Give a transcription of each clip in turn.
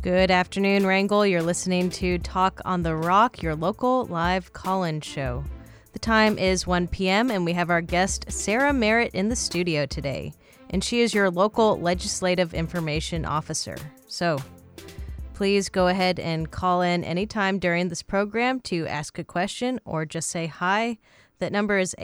Good afternoon, Wrangell. You're listening to Talk on the Rock, your local live call-in show. The time is 1 p.m. and we have our guest, Sarah Merritt, in the studio today. And she is your local legislative information officer. So please go ahead and call in anytime during this program to ask a question or just say hi. That number is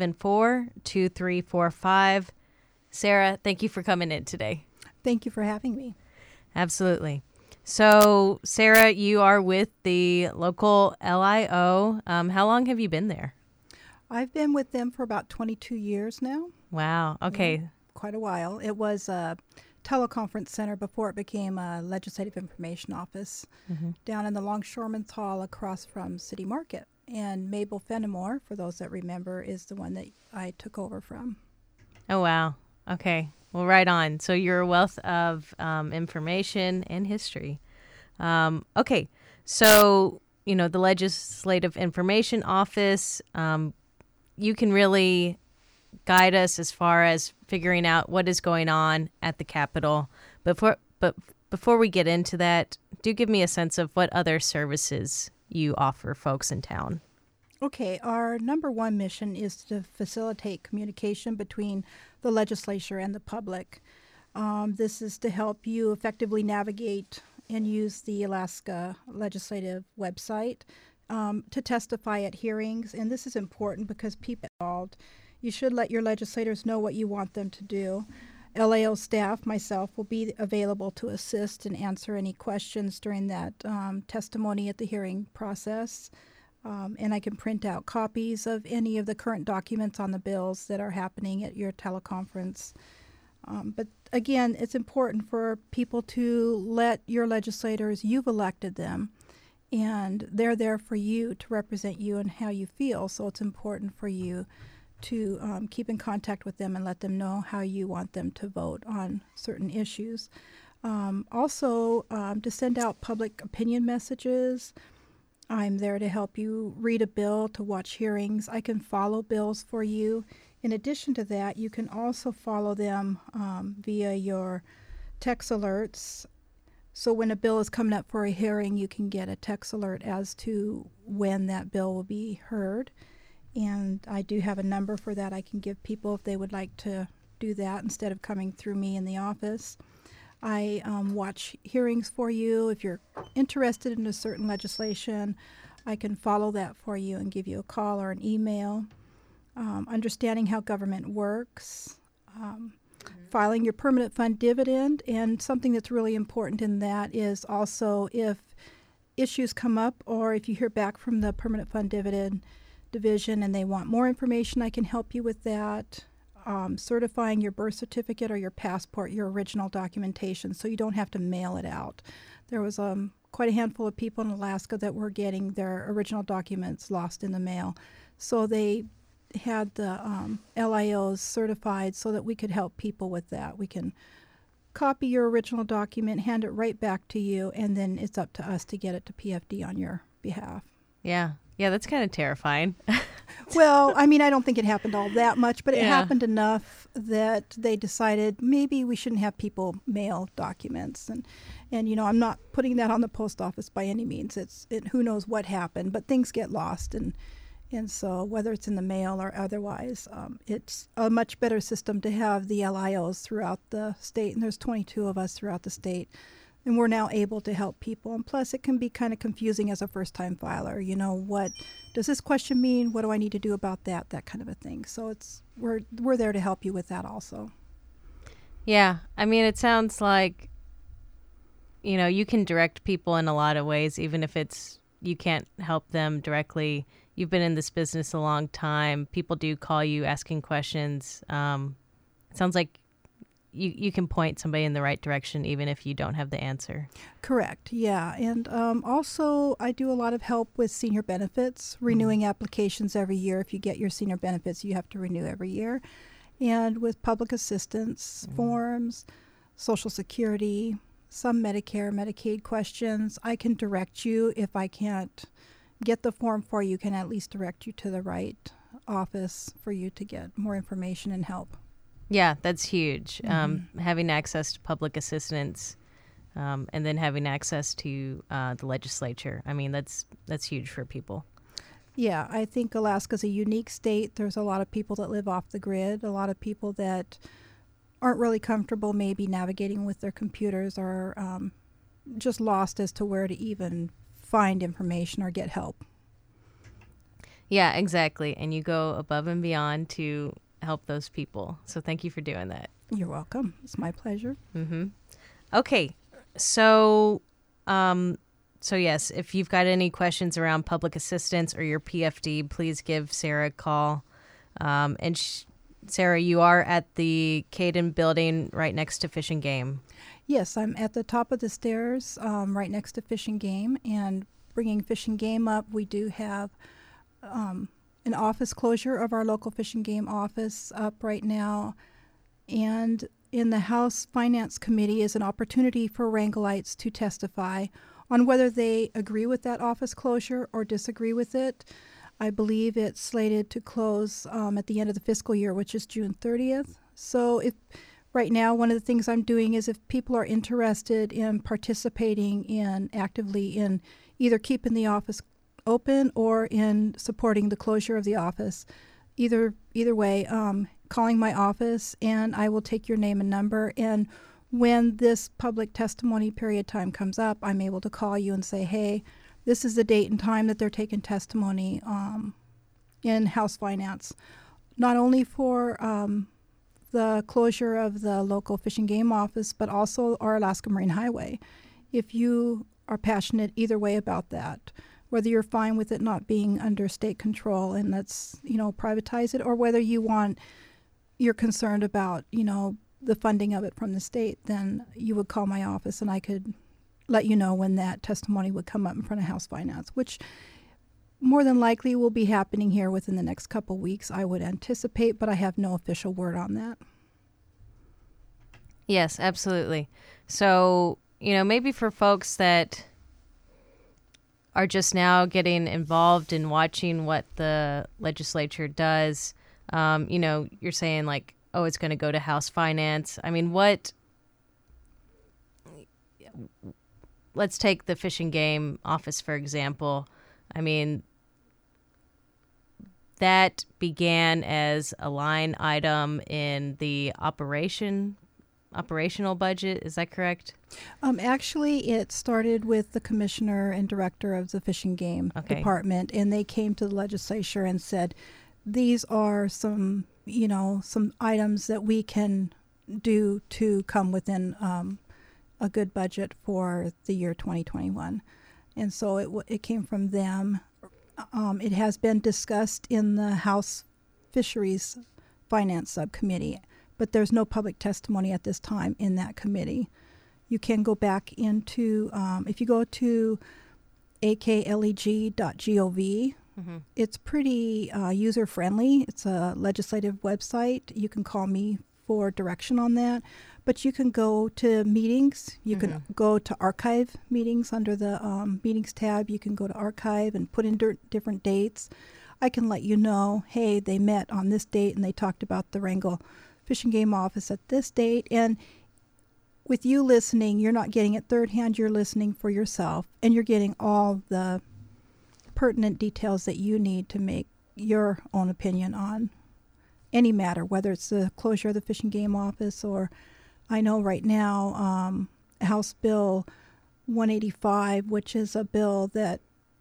874-2345. Sarah, thank you for coming in today. Thank you for having me. Absolutely. So, Sarah, you are with the local LIO. How long have you been there? I've been with them for about 22 years now. Wow. Okay. Yeah, quite a while. It was a teleconference center before it became a legislative information office down in the Longshoremen's Hall across from City Market. And Mabel Fenimore, for those that remember, is the one that I took over from. Oh, wow. Okay. Well, right on. So you're a wealth of information and history. Okay. So, the Legislative Information Office, you can really guide us as far as figuring out what is going on at the Capitol. But before we get into that, do give me a sense of what other services you offer folks in town. Okay, our number one mission is to facilitate communication between the legislature and the public. This is to help you effectively navigate and use the Alaska Legislative website to testify at hearings. And this is important because people are involved. You should let your legislators know what you want them to do. LAO staff, myself, will be available to assist and answer any questions during that testimony at the hearing process. And I can print out copies of any of the current documents on the bills that are happening at your teleconference. But again, it's important for people to let your legislators, you've elected them, and they're there for you to represent you and how you feel. So it's important for you to keep in contact with them and let them know how you want them to vote on certain issues. Also, to send out public opinion messages. I'm there to help you read a bill, to watch hearings. I can follow bills for you. In addition to that, you can also follow them via your text alerts. So when a bill is coming up for a hearing, you can get a text alert as to when that bill will be heard. And I do have a number for that I can give people if they would like to do that instead of coming through me in the office. I watch hearings for you. If you're interested in a certain legislation, I can follow that for you and give you a call or an email. Understanding how government works, filing your permanent fund dividend, and something that's really important in that is also if issues come up or if you hear back from the permanent fund dividend division and they want more information, I can help you with that. Certifying your birth certificate or your passport, your original documentation, so you don't have to mail it out. There was quite a handful of people in Alaska that were getting their original documents lost in the mail. So they had the LIOs certified so that we could help people with that. We can copy your original document, hand it right back to you, and then it's up to us to get it to PFD on your behalf. Yeah, that's kind of terrifying. Well, I don't think it happened all that much, but it happened enough that they decided maybe we shouldn't have people mail documents. And I'm not putting that on the post office by any means. Who knows what happened, but things get lost. And so whether it's in the mail or otherwise, it's a much better system to have the LIOs throughout the state. And there's 22 of us throughout the state. And we're now able to help people. And plus, it can be kind of confusing as a first-time filer. What does this question mean? What do I need to do about that? That kind of a thing. So we're there to help you with that also. Yeah. It sounds like, you can direct people in a lot of ways, even if you can't help them directly. You've been in this business a long time. People do call you asking questions. It sounds like you can point somebody in the right direction even if you don't have the answer. Correct, yeah. And also I do a lot of help with senior benefits, renewing applications every year. If you get your senior benefits, you have to renew every year. And with public assistance forms, Social Security, some Medicare, Medicaid questions, I can direct you. If I can't get the form for you, can at least direct you to the right office for you to get more information and help. Yeah, that's huge. Having access to public assistance and then having access to the legislature. I mean, that's huge for people. Yeah, I think Alaska's a unique state. There's a lot of people that live off the grid, a lot of people that aren't really comfortable maybe navigating with their computers or just lost as to where to even find information or get help. Yeah, exactly. And you go above and beyond to help those people. So thank you for doing that. You're welcome. It's my pleasure. Mm-hmm. Okay. So, so yes, if you've got any questions around public assistance or your PFD, please give Sarah a call. Sarah, you are at the Caden building right next to Fish and Game. Yes, I'm at the top of the stairs right next to Fish and Game. And bringing Fish and Game up, we do have an office closure of our local Fish and Game office up right now. And in the House Finance Committee is an opportunity for Wrangelites to testify on whether they agree with that office closure or disagree with it. I believe it's slated to close at the end of the fiscal year, which is June 30th. So if right now, one of the things I'm doing is if people are interested in participating in actively in either keeping the office open or in supporting the closure of the office, either way, calling my office and I will take your name and number. And when this public testimony period time comes up, I'm able to call you and say, hey, this is the date and time that they're taking testimony in House Finance, not only for the closure of the local Fish and Game office, but also our Alaska Marine Highway. If you are passionate either way about that, whether you're fine with it not being under state control and let's, privatize it, or whether you're concerned about, the funding of it from the state, then you would call my office and I could let you know when that testimony would come up in front of House Finance, which more than likely will be happening here within the next couple weeks, I would anticipate, but I have no official word on that. Yes, absolutely. So, maybe for folks that are just now getting involved in watching what the legislature does, you're saying like, oh, it's going to go to House Finance. I mean, let's take the Fish and Game office, for example. I mean, that began as a line item in the operational budget. Is that correct? Actually, it started with the commissioner and director of the Fish and Game department, and they came to the legislature and said, these are some items that we can do to come within a good budget for the year 2021. And so it came from them. It has been discussed in the House Fisheries Finance Subcommittee, but there's no public testimony at this time in that committee. You can go back into, if you go to akleg.gov, mm-hmm. It's pretty user-friendly. It's a legislative website. You can call me for direction on that. But you can go to meetings. You mm-hmm. can go to archive meetings under the meetings tab. You can go to archive and put in different dates. I can let you know, hey, they met on this date and they talked about the Wrangell Fish and Game office at this date. And with you listening, you're not getting it third hand. You're listening for yourself. And you're getting all the pertinent details that you need to make your own opinion on any matter, whether it's the closure of the Fish and Game office or I know right now House Bill 185, which is a bill that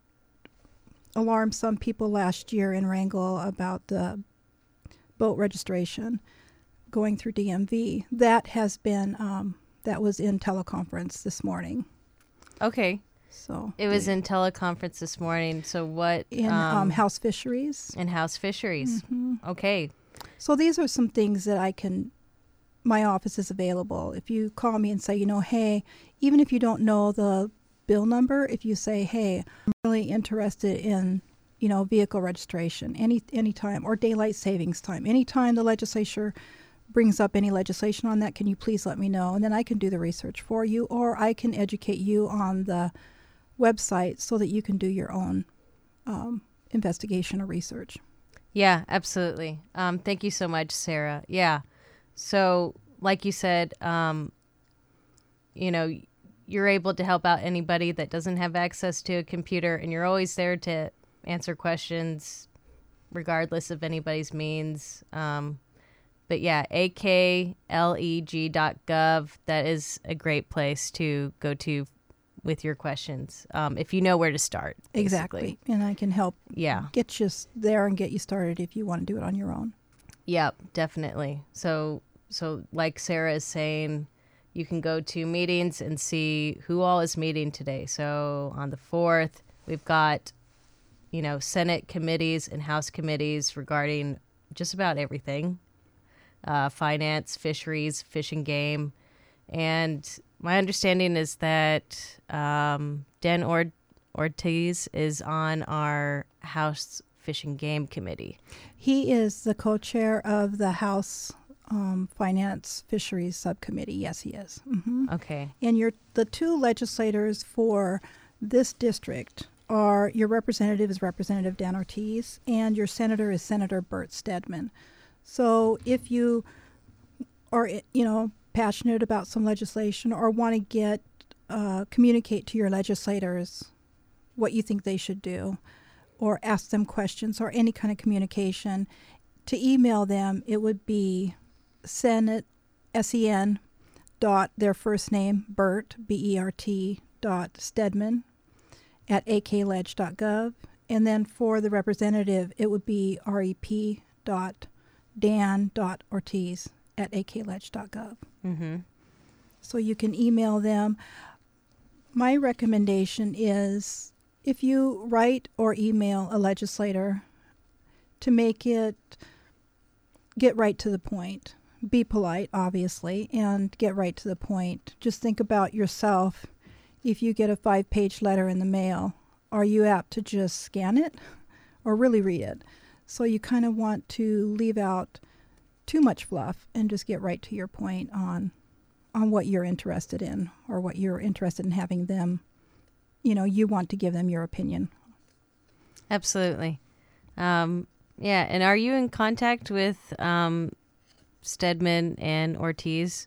alarmed some people last year in Wrangell about the boat registration going through DMV. That has been, that was in teleconference this morning. Okay. So it was in teleconference this morning. So what? In House Fisheries. In House Fisheries. Mm-hmm. Okay. So these are some things that my office is available. If you call me and say, hey, even if you don't know the bill number, if you say, hey, I'm really interested in, vehicle registration, any time, or daylight savings time, anytime the legislature brings up any legislation on that, can you please let me know? And then I can do the research for you, or I can educate you on the website so that you can do your own investigation or research. Yeah, absolutely. Thank you so much, Sarah. Yeah. So like you said, you you're able to help out anybody that doesn't have access to a computer, and you're always there to answer questions regardless of anybody's means. But yeah, akleg.gov, that is a great place to go to with your questions, if you know where to start. Basically. Exactly. And I can help Yeah. get you there and get you started if you want to do it on your own. Yep, definitely. So like Sarah is saying, you can go to meetings and see who all is meeting today. So on the 4th, we've got, Senate committees and House committees regarding just about everything. Finance, fisheries, fish and game. And my understanding is that Dan Ortiz is on our House Fish and Game Committee. He is the co-chair of the House Finance Fisheries Subcommittee. Yes, he is. Mm-hmm. Okay. And the two legislators for this district are, your representative is Representative Dan Ortiz, and your senator is Senator Bert Stedman. So if you are, passionate about some legislation or want to communicate to your legislators what you think they should do, or ask them questions or any kind of communication, to email them, it would be Senate, S-E-N, their first name, Bert, B-E-R-T, Stedman, at akleg.gov. And then for the representative, it would be rep.dan.ortiz at akleg.gov. Mm-hmm. So you can email them. My recommendation is, if you write or email a legislator, to get right to the point. Be polite, obviously, and get right to the point. Just think about yourself. If you get a 5-page letter in the mail, are you apt to just scan it or really read it? So you kind of want to leave out too much fluff and just get right to your point on what you're interested in, or what you're interested in having them, you want to give them your opinion. Absolutely. Yeah, and are you in contact with Stedman and Ortiz?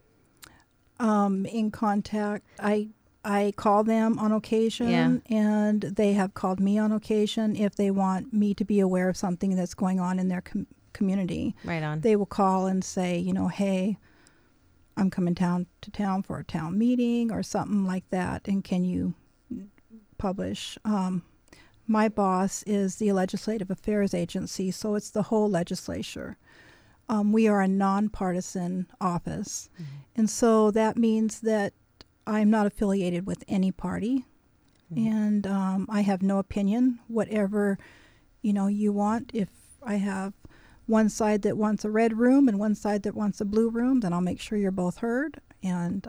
In contact, I call them on occasion, and they have called me on occasion if they want me to be aware of something that's going on in their community. Right on. They will call and say, hey, I'm coming to town for a town meeting or something like that, and can you publish? My boss is the Legislative Affairs Agency, so it's the whole legislature. We are a nonpartisan office, and so that means that I'm not affiliated with any party, and I have no opinion. Whatever, you want. If I have one side that wants a red room and one side that wants a blue room, then I'll make sure you're both heard. And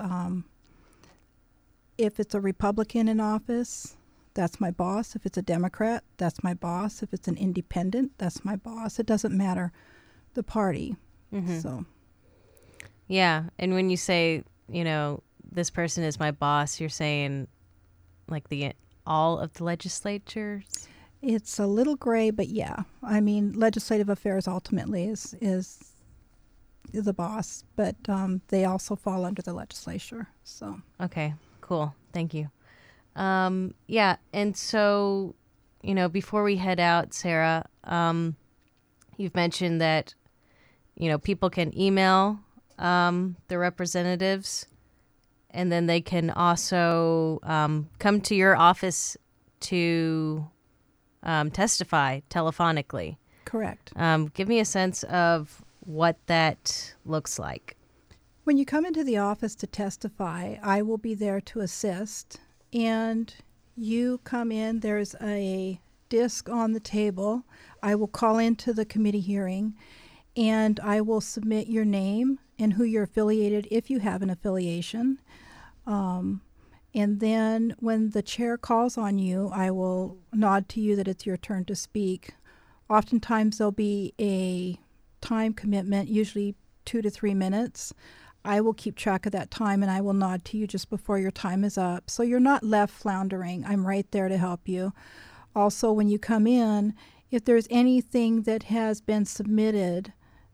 if it's a Republican in office, that's my boss. If it's a Democrat, that's my boss. If it's an independent, that's my boss. It doesn't matter the party. Mm-hmm. So, yeah, and when you say, this person is my boss, you're saying like all of the legislatures? It's a little gray, but yeah. I mean, legislative affairs ultimately is the boss, but they also fall under the legislature. So okay, cool. Thank you. Yeah, and so, before we head out, Sarah, you've mentioned that, people can email the representatives, and then they can also come to your office to testify telephonically. correct. Give me a sense of what that looks like. When you come into the office to testify, I will be there to assist. And you come in, there's a disc on the table. I will call into the committee hearing, and I will submit your name and who you're affiliated, if you have an affiliation. And then when the chair calls on you, I will nod to you that it's your turn to speak. Oftentimes there'll be a time commitment, usually 2 to 3 minutes. I will keep track of that time, and I will nod to you just before your time is up. So you're not left floundering. I'm right there to help you. Also, when you come in, if there's anything that has been submitted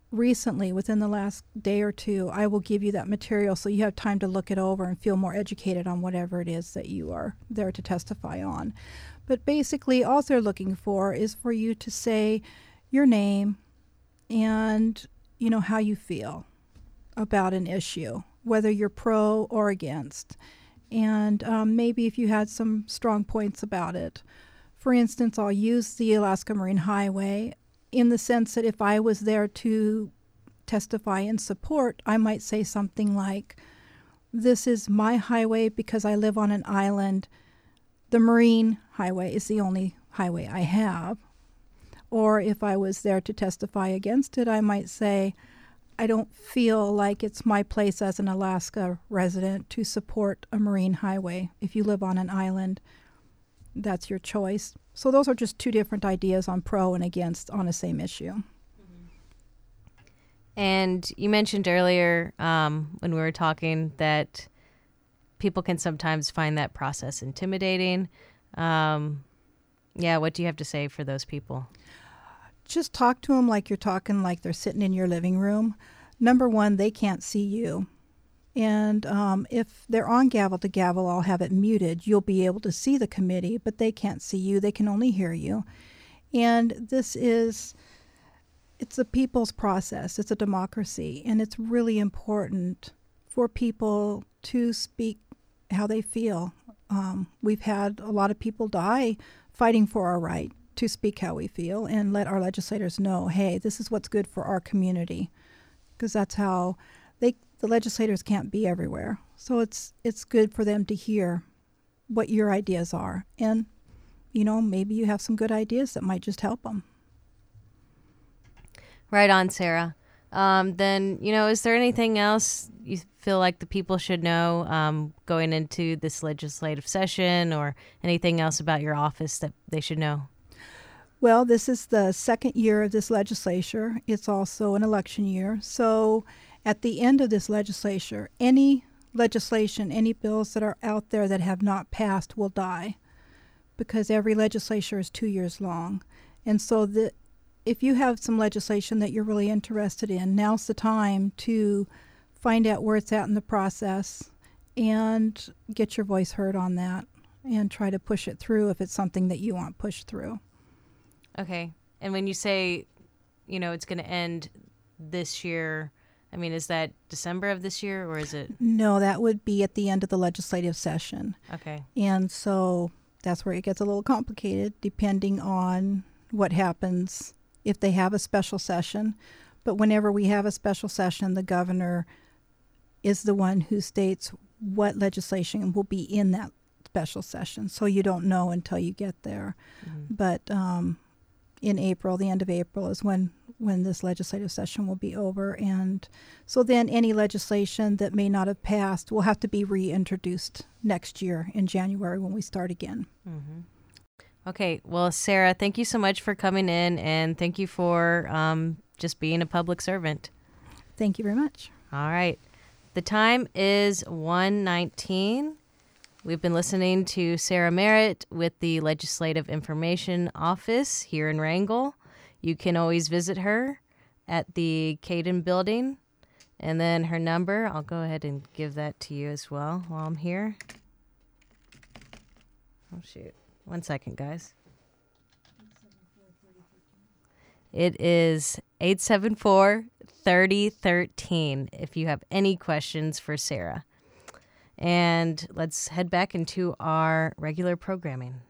recently, within the last day or two, I will give you that material so you have time to look it over and feel more educated on whatever it is that you are there to testify on. But basically, all they're looking for is for you to say your name and, how you feel about an issue, whether you're pro or against. And maybe if you had some strong points about it. For instance, I'll use the Alaska Marine Highway in the sense that if I was there to testify in support, I might say something like, this is my highway because I live on an island. The Marine Highway is the only highway I have. Or if I was there to testify against it, I might say, I don't feel like it's my place as an Alaska resident to support a marine highway. If you live on an island, that's your choice. So those are just two different ideas on pro and against on the same issue. And you mentioned earlier when we were talking that people can sometimes find that process intimidating. What do you have to say for those people? Just talk to them like you're talking like they're sitting in your living room. Number one, they can't see you. And if they're on gavel to gavel, I'll have it muted. You'll be able to see the committee, but they can't see you. They can only hear you. And it's a people's process. It's a democracy. And it's really important for people to speak how they feel. We've had a lot of people die fighting for our right to speak how we feel and let our legislators know, hey, this is what's good for our community. Because that's how the legislators can't be everywhere. So it's good for them to hear what your ideas are. And, maybe you have some good ideas that might just help them. Right on, Sarah. Then, is there anything else you feel like the people should know going into this legislative session, or anything else about your office that they should know? Well, this is the second year of this legislature. It's also an election year. So at the end of this legislature, any legislation, any bills that are out there that have not passed will die, because every legislature is 2 years long. And so if you have some legislation that you're really interested in, now's the time to find out where it's at in the process and get your voice heard on that and try to push it through if it's something that you want pushed through. Okay. And when you say, it's going to end this year, is that December of this year, or is it? No, that would be at the end of the legislative session. Okay. And so that's where it gets a little complicated, depending on what happens if they have a special session. But whenever we have a special session, the governor is the one who states what legislation will be in that special session. So you don't know until you get there. Mm-hmm. But in April, the end of April, is when this legislative session will be over. And so then any legislation that may not have passed will have to be reintroduced next year in January when we start again. Mm-hmm. Okay. Well, Sarah, thank you so much for coming in, and thank you for just being a public servant. Thank you very much. All right. The time is 1:19. We've been listening to Sarah Merritt with the Legislative Information Office here in Wrangell. You can always visit her at the Caden Building. And then her number, I'll go ahead and give that to you as well while I'm here. Oh, shoot. 1 second, guys. It is 874-3013 if you have any questions for Sarah. And let's head back into our regular programming.